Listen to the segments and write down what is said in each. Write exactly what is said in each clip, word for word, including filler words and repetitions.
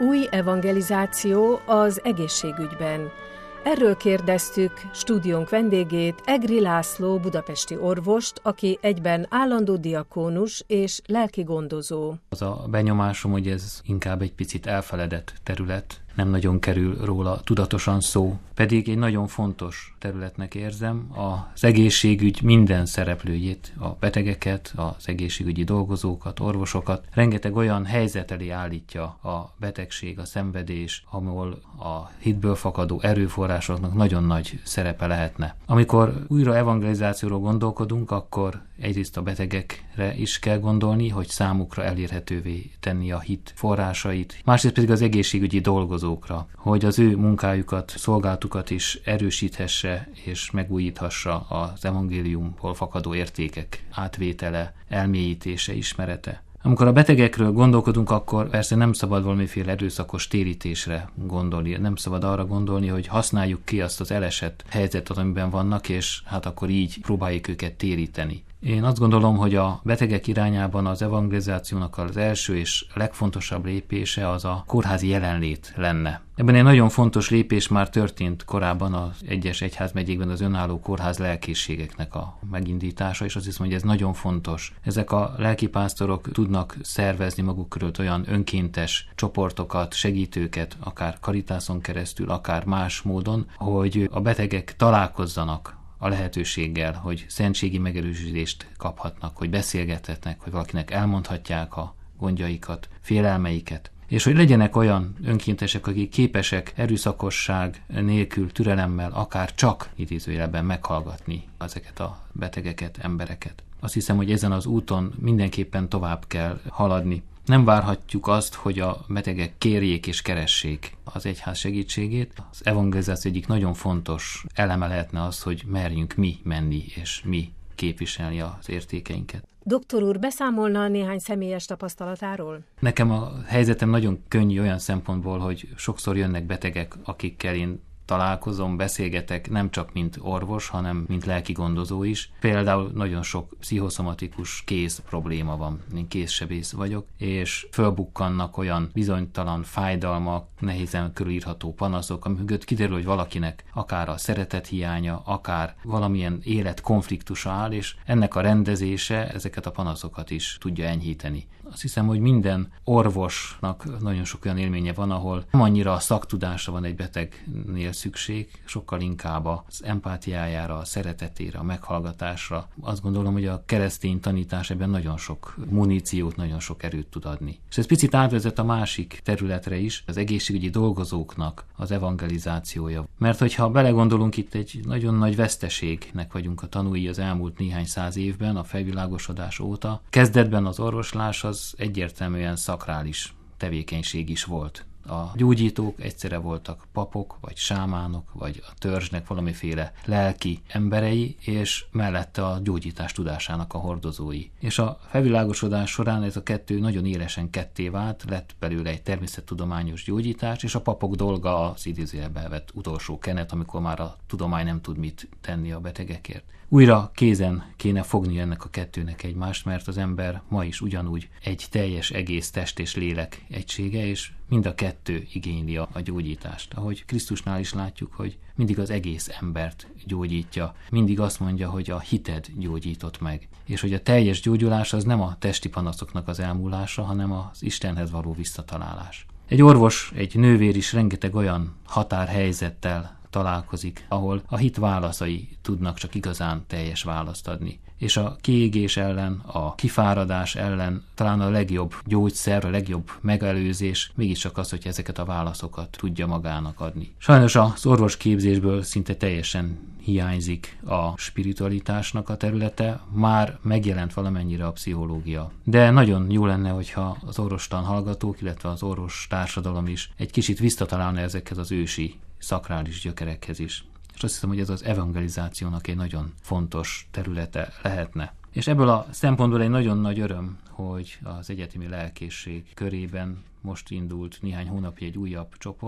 Új evangelizáció az egészségügyben. Erről kérdeztük stúdiónk vendégét, Egri László budapesti orvost, aki egyben állandó diakónus és lelki gondozó. Az a benyomásom, hogy ez inkább egy picit elfeledett terület, nem nagyon kerül róla tudatosan szó, pedig egy nagyon fontos területnek érzem az egészségügy minden szereplőjét, a betegeket, az egészségügyi dolgozókat, orvosokat. Rengeteg olyan helyzet elé állítja a betegség, a szenvedés, ahol a hitből fakadó erőforrásoknak nagyon nagy szerepe lehetne. Amikor újra evangelizációról gondolkodunk, akkor egyrészt a betegekre is kell gondolni, hogy számukra elérhetővé tenni a hit forrásait, másrészt pedig az egészségügyi dolgozókra, hogy az ő munkájukat, szolgálatukat is erősíthesse és megújíthassa az evangéliumból fakadó értékek átvétele, elmélyítése, ismerete. Amikor a betegekről gondolkodunk, akkor persze nem szabad valamiféle erőszakos térítésre gondolni, nem szabad arra gondolni, hogy használjuk ki azt az elesett helyzetet, amiben vannak, és hát akkor így próbáljuk őket téríteni. Én azt gondolom, hogy a betegek irányában az evangelizációnak az első és legfontosabb lépése az a kórházi jelenlét lenne. Ebben egy nagyon fontos lépés már történt korábban az egyes egyházmegyékben az önálló kórház lelkészségeknek a megindítása, és azt hiszem, hogy ez nagyon fontos. Ezek a lelkipásztorok tudnak szervezni maguk körül olyan önkéntes csoportokat, segítőket, akár Caritáson keresztül, akár más módon, hogy a betegek találkozzanak a lehetőséggel, hogy szentségi megerősítést kaphatnak, hogy beszélgethetnek, hogy valakinek elmondhatják a gondjaikat, félelmeiket, és hogy legyenek olyan önkéntesek, akik képesek erőszakosság nélkül, türelemmel, akár csak idézőjelben meghallgatni ezeket a betegeket, embereket. Azt hiszem, hogy ezen az úton mindenképpen tovább kell haladni. Nem várhatjuk azt, hogy a betegek kérjék és keressék az egyház segítségét. Az evangelizáció egyik nagyon fontos eleme lehetne az, hogy merjünk mi menni és mi képviselni az értékeinket. Doktor úr, beszámolna néhány személyes tapasztalatáról? Nekem a helyzetem nagyon könnyű olyan szempontból, hogy sokszor jönnek betegek, akikkel én találkozom, beszélgetek, nem csak mint orvos, hanem mint lelki gondozó is. Például nagyon sok pszichoszomatikus kéz probléma van. Én kézsebész vagyok, és fölbukkannak olyan bizonytalan fájdalmak, nehézen körülírható panaszok, ami mögött kiderül, hogy valakinek akár a szeretet hiánya, akár valamilyen életkonfliktusa áll, és ennek a rendezése ezeket a panaszokat is tudja enyhíteni. Azt hiszem, hogy minden orvosnak nagyon sok olyan élménye van, ahol nem annyira a szaktudásra van egy betegnél szükség, sokkal inkább az empátiájára, a szeretetére, a meghallgatásra. Azt gondolom, hogy a keresztény tanítás ebben nagyon sok muníciót, nagyon sok erőt tud adni. És ez picit átvezet a másik területre is, az egészségügyi dolgozóknak az evangelizációja. Mert hogyha belegondolunk, itt egy nagyon nagy veszteségnek vagyunk a tanúi az elmúlt néhány száz évben, a felvilágosodás óta. Kezdetben az orvoslás az egyértelműen szakrális tevékenység is volt. A gyógyítók egyszerre voltak papok, vagy sámánok, vagy a törzsnek valamiféle lelki emberei, és mellette a gyógyítás tudásának a hordozói. És a felvilágosodás során ez a kettő nagyon élesen ketté vált, lett belőle egy természettudományos gyógyítás, és a papok dolga az idézőjelbe vett utolsó kenet, amikor már a tudomány nem tud mit tenni a betegekért. Újra kézen kéne fogni ennek a kettőnek egymást, mert az ember ma is ugyanúgy egy teljes egész test és lélek egysége, és mind a kettő igényli a gyógyítást. Ahogy Krisztusnál is látjuk, hogy mindig az egész embert gyógyítja, mindig azt mondja, hogy a hited gyógyított meg, és hogy a teljes gyógyulás az nem a testi panaszoknak az elmúlása, hanem az Istenhez való visszatalálás. Egy orvos, egy nővér is rengeteg olyan határhelyzettel találkozik, ahol a hit válaszai tudnak csak igazán teljes választ adni. És a kiégés ellen, a kifáradás ellen talán a legjobb gyógyszer, a legjobb megelőzés mégiscsak az, hogy ezeket a válaszokat tudja magának adni. Sajnos az orvosképzésből szinte teljesen hiányzik a spiritualitásnak a területe, már megjelent valamennyire a pszichológia. De nagyon jó lenne, hogyha az orvostan hallgatók, illetve az orvos társadalom is egy kicsit visszatalálna ezekhez az ősi szakrális gyökerekhez is. És azt hiszem, hogy ez az evangelizációnak egy nagyon fontos területe lehetne. És ebből a szempontból egy nagyon nagy öröm, hogy az egyetemi lelkészség körében most indult néhány hónapja egy újabb csoport.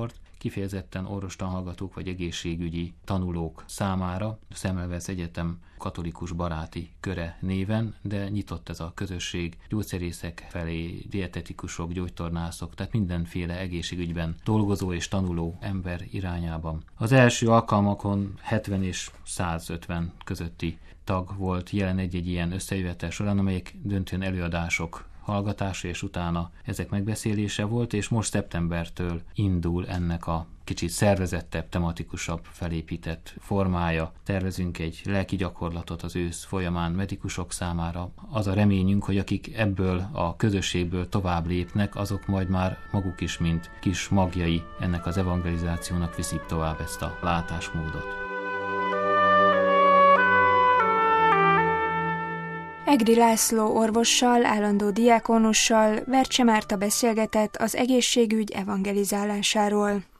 kifejezetten orvostanhallgatók vagy egészségügyi tanulók számára, a Semmelweis Egyetem katolikus baráti köre néven, de nyitott ez a közösség gyógyszerészek felé, dietetikusok, gyógytornászok, tehát mindenféle egészségügyben dolgozó és tanuló ember irányában. Az első alkalmakon hetven és százötven közötti tag volt jelen egy-egy ilyen összejövetel során, amelyek döntően előadások hallgatása és utána ezek megbeszélése volt, és most szeptembertől indul ennek a kicsit szervezettebb, tematikusabb felépített formája. Tervezünk egy lelki gyakorlatot az ősz folyamán medikusok számára. Az a reményünk, hogy akik ebből a közösségből tovább lépnek, azok majd már maguk is, mint kis magjai ennek az evangelizációnak viszik tovább ezt a látásmódot. Egri László orvossal, állandó diákonussal Vercse Márta beszélgetett az egészségügy evangelizálásáról.